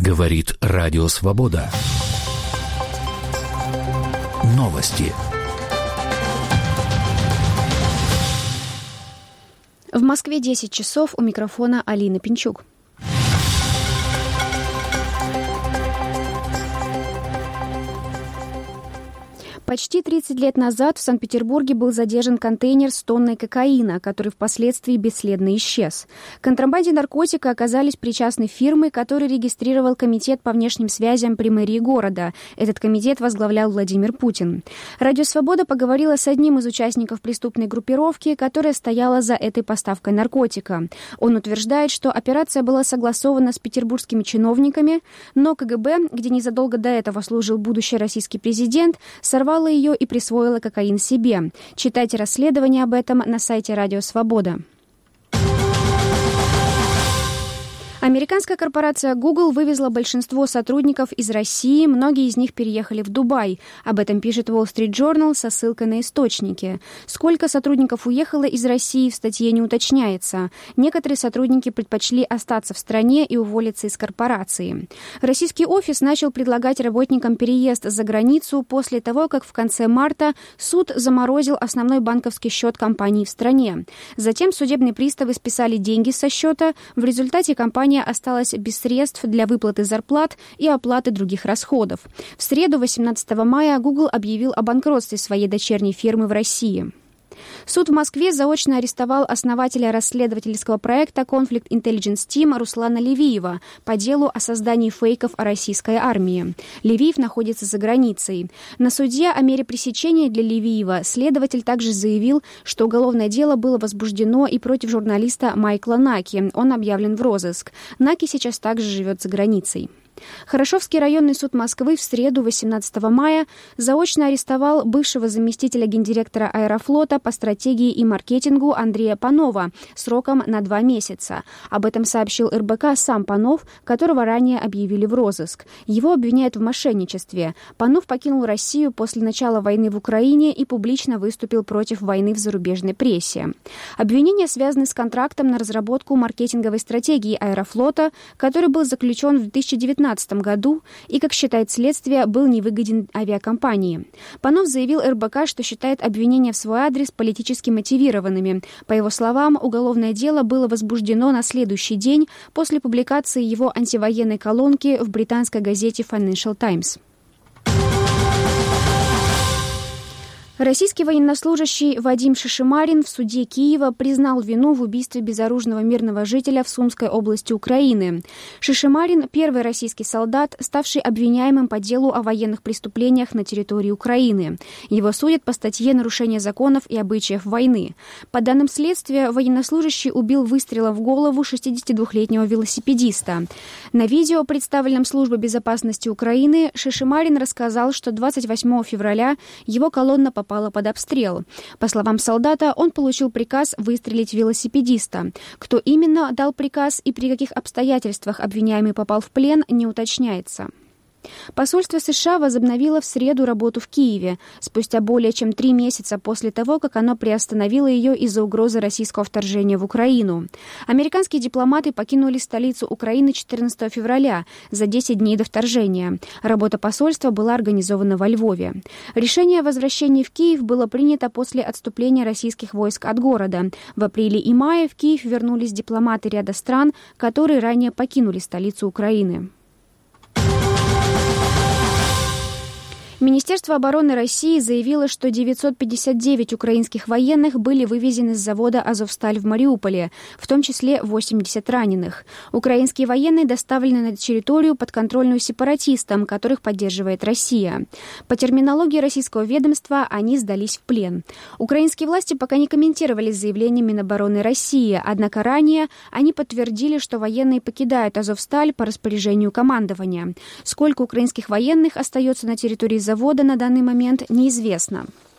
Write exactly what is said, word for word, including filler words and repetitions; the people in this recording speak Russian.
Говорит Радио Свобода. Новости. В Москве десять часов, у микрофона Алина Пинчук. Почти тридцать лет назад в Санкт-Петербурге был задержан контейнер с тонной кокаина, который впоследствии бесследно исчез. К контрабанде наркотика оказались причастны фирмы, которые регистрировал Комитет по внешним связям при мэрии города. Этот комитет возглавлял Владимир Путин. Радио «Свобода» поговорила с одним из участников преступной группировки, которая стояла за этой поставкой наркотика. Он утверждает, что операция была согласована с петербургскими чиновниками, но ка гэ бэ, где незадолго до этого служил будущий российский президент, сорвал ее и присвоила кокаин себе. Читайте расследование об этом на сайте Радио Свобода. Американская корпорация Google вывезла большинство сотрудников из России, многие из них переехали в Дубай. Об этом пишет Wall Street Journal со ссылкой на источники. Сколько сотрудников уехало из России, в статье не уточняется. Некоторые сотрудники предпочли остаться в стране и уволиться из корпорации. Российский офис начал предлагать работникам переезд за границу после того, как в конце марта суд заморозил основной банковский счет компании в стране. Затем судебные приставы списали деньги со счета. В результате компания осталась без средств для выплаты зарплат и оплаты других расходов. В среду, восемнадцатого мая, Google объявил о банкротстве своей дочерней фирмы в России. Суд в Москве заочно арестовал основателя расследовательского проекта Conflict Intelligence Team Руслана Левиева по делу о создании фейков о российской армии. Левиев находится за границей. На суде о мере пресечения для Левиева следователь также заявил, что уголовное дело было возбуждено и против журналиста Майкла Наки. Он объявлен в розыск. Наки сейчас также живет за границей. Хорошевский районный суд Москвы в среду, восемнадцатого мая, заочно арестовал бывшего заместителя гендиректора Аэрофлота по стратегии и маркетингу Андрея Панова сроком на два месяца. Об этом сообщил эр бэ ка сам Панов, которого ранее объявили в розыск. Его обвиняют в мошенничестве. Панов покинул Россию после начала войны в Украине и публично выступил против войны в зарубежной прессе. Обвинения связаны с контрактом на разработку маркетинговой стратегии Аэрофлота, который был заключен в две тысячи девятнадцатом году и, как считает следствие, был невыгоден авиакомпании. Панов заявил эр бэ ка, что считает обвинения в свой адрес политически мотивированными. По его словам, уголовное дело было возбуждено на следующий день после публикации его антивоенной колонки в британской газете Financial Times. Российский военнослужащий Вадим Шишимарин в суде Киева признал вину в убийстве безоружного мирного жителя в Сумской области Украины. Шишимарин – первый российский солдат, ставший обвиняемым по делу о военных преступлениях на территории Украины. Его судят по статье «Нарушение законов и обычаев войны». По данным следствия, военнослужащий убил выстрелом в голову шестидесятидвухлетнего велосипедиста. На видео, представленном Службой безопасности Украины, Шишимарин рассказал, что двадцать восьмого февраля его колонна попала попала под обстрел. По словам солдата, он получил приказ выстрелить велосипедиста. Кто именно дал приказ и при каких обстоятельствах обвиняемый попал в плен, не уточняется. Посольство США возобновило в среду работу в Киеве, спустя более чем три месяца после того, как оно приостановило ее из-за угрозы российского вторжения в Украину. Американские дипломаты покинули столицу Украины четырнадцатого февраля, за десять дней до вторжения. Работа посольства была организована во Львове. Решение о возвращении в Киев было принято после отступления российских войск от города. В апреле и мае в Киев вернулись дипломаты ряда стран, которые ранее покинули столицу Украины. Министерство обороны России заявило, что девятьсот пятьдесят девять украинских военных были вывезены с завода «Азовсталь» в Мариуполе, в том числе восемьдесят раненых. Украинские военные доставлены на территорию, подконтрольную сепаратистам, которых поддерживает Россия. По терминологии российского ведомства они сдались в плен. Украинские власти пока не комментировали заявление Минобороны России, однако ранее они подтвердили, что военные покидают «Азовсталь» по распоряжению командования. Сколько украинских военных остается на территории завода на данный момент, неизвестно.